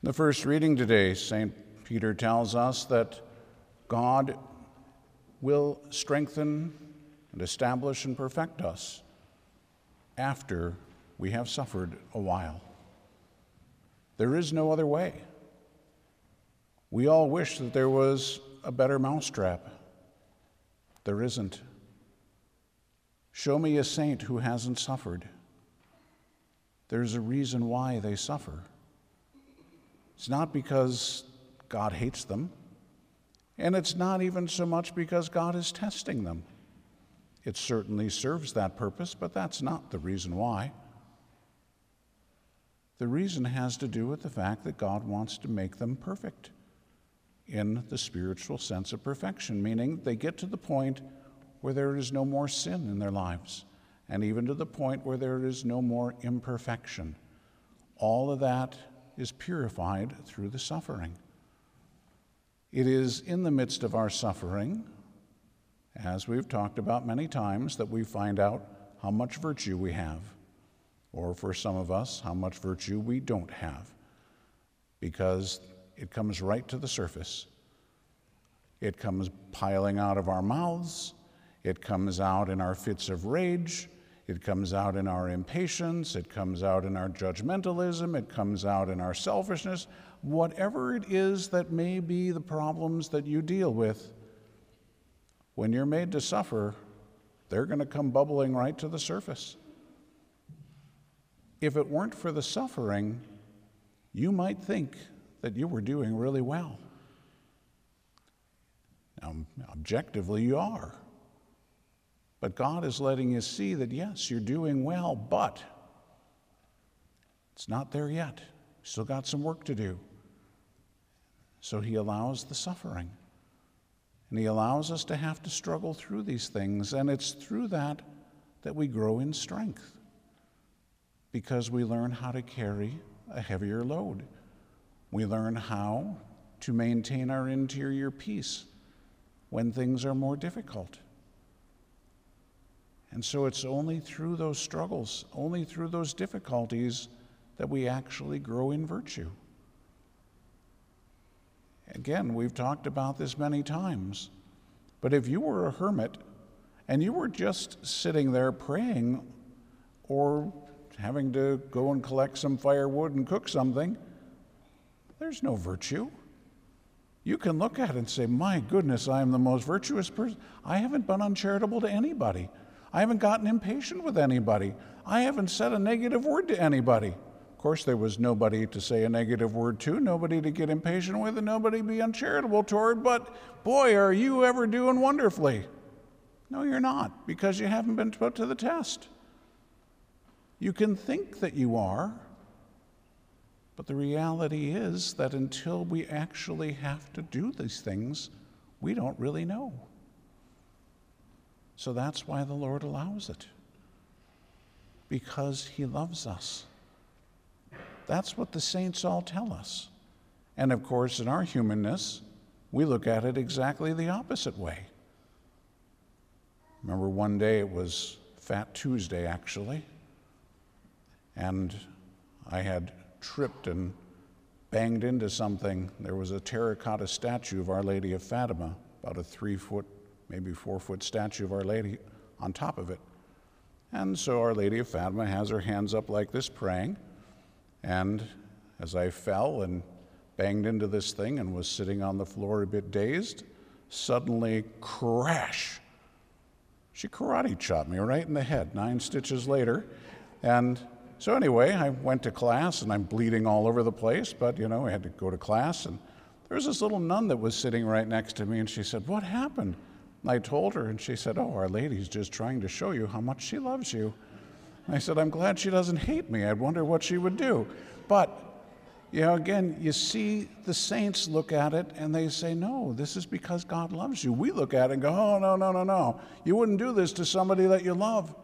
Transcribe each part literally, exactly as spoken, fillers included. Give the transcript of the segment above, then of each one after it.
In the first reading today, Saint Peter tells us that God will strengthen and establish and perfect us after we have suffered a while. There is no other way. We all wish that there was a better mousetrap. There isn't. Show me a saint who hasn't suffered. There's a reason why they suffer. It's not because God hates them, and it's not even so much because God is testing them. It certainly serves that purpose, but that's not the reason why. The reason has to do with the fact that God wants to make them perfect in the spiritual sense of perfection, meaning they get to the point where there is no more sin in their lives, and even to the point where there is no more imperfection. All of that is purified through the suffering. It is in the midst of our suffering, as we've talked about many times, that we find out how much virtue we have, or for some of us, how much virtue we don't have, because it comes right to the surface. It comes piling out of our mouths. It comes out in our fits of rage. It comes out in our impatience. It comes out in our judgmentalism. It comes out in our selfishness. Whatever it is that may be the problems that you deal with, when you're made to suffer, they're going to come bubbling right to the surface. If it weren't for the suffering, you might think that you were doing really well. Now, objectively, you are. But God is letting you see that, yes, you're doing well, but it's not there yet. Still got some work to do. So he allows the suffering. And he allows us to have to struggle through these things. And it's through that that we grow in strength, because we learn how to carry a heavier load. We learn how to maintain our interior peace when things are more difficult. And so it's only through those struggles, only through those difficulties, that we actually grow in virtue. Again, we've talked about this many times, but if you were a hermit and you were just sitting there praying or having to go and collect some firewood and cook something, there's no virtue. You can look at it and say, my goodness, I am the most virtuous person. I haven't been uncharitable to anybody. I haven't gotten impatient with anybody. I haven't said a negative word to anybody. Of course, there was nobody to say a negative word to, nobody to get impatient with, and nobody to be uncharitable toward, but boy, are you ever doing wonderfully. No, you're not, because you haven't been put to the test. You can think that you are, but the reality is that until we actually have to do these things, we don't really know. So that's why the Lord allows it, because he loves us. That's what the saints all tell us. And of course, in our humanness, we look at it exactly the opposite way. Remember one day, it was Fat Tuesday, actually, and I had tripped and banged into something. There was a terracotta statue of Our Lady of Fatima, about a three-foot, maybe four-foot statue of Our Lady on top of it. And so Our Lady of Fatima has her hands up like this praying, and as I fell and banged into this thing and was sitting on the floor a bit dazed, suddenly, crash, she karate chopped me right in the head, nine stitches later. And so anyway, I went to class, and I'm bleeding all over the place, but, you know, I had to go to class, and there was this little nun that was sitting right next to me, and she said, "What happened?" And I told her, and she said, "Oh, Our Lady's just trying to show you how much she loves you." And I said, "I'm glad she doesn't hate me. I'd wonder what she would do." But, you know, again, you see the saints look at it, and they say, no, this is because God loves you. We look at it and go, oh, no, no, no, no. You wouldn't do this to somebody that you love.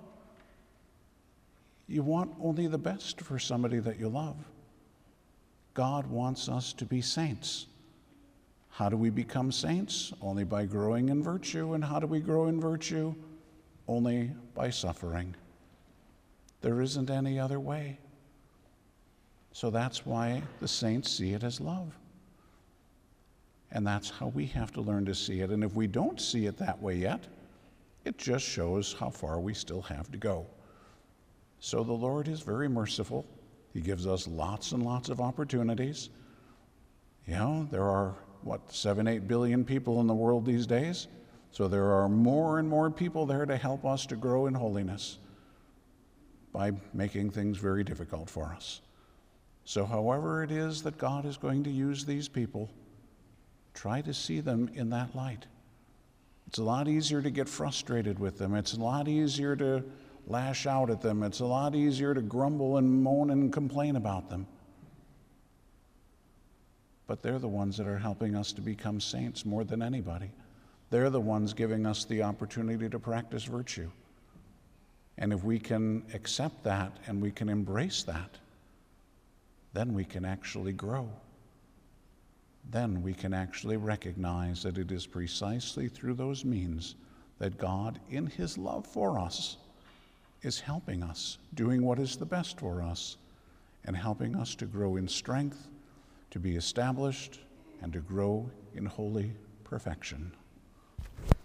You want only the best for somebody that you love. God wants us to be saints. How do we become saints? Only by growing in virtue. And how do we grow in virtue? Only by suffering. There isn't any other way. So that's why the saints see it as love. And that's how we have to learn to see it. And if we don't see it that way yet, it just shows how far we still have to go. So the Lord is very merciful. He gives us lots and lots of opportunities. You know, there are, what, seven, eight billion people in the world these days? So there are more and more people there to help us to grow in holiness by making things very difficult for us. So however it is that God is going to use these people, try to see them in that light. It's a lot easier to get frustrated with them. It's a lot easier to lash out at them. It's a lot easier to grumble and moan and complain about them. But they're the ones that are helping us to become saints more than anybody. They're the ones giving us the opportunity to practice virtue. And if we can accept that and we can embrace that, then we can actually grow. Then we can actually recognize that it is precisely through those means that God, in his love for us, is helping us, doing what is the best for us, and helping us to grow in strength, to be established, and to grow in holy perfection.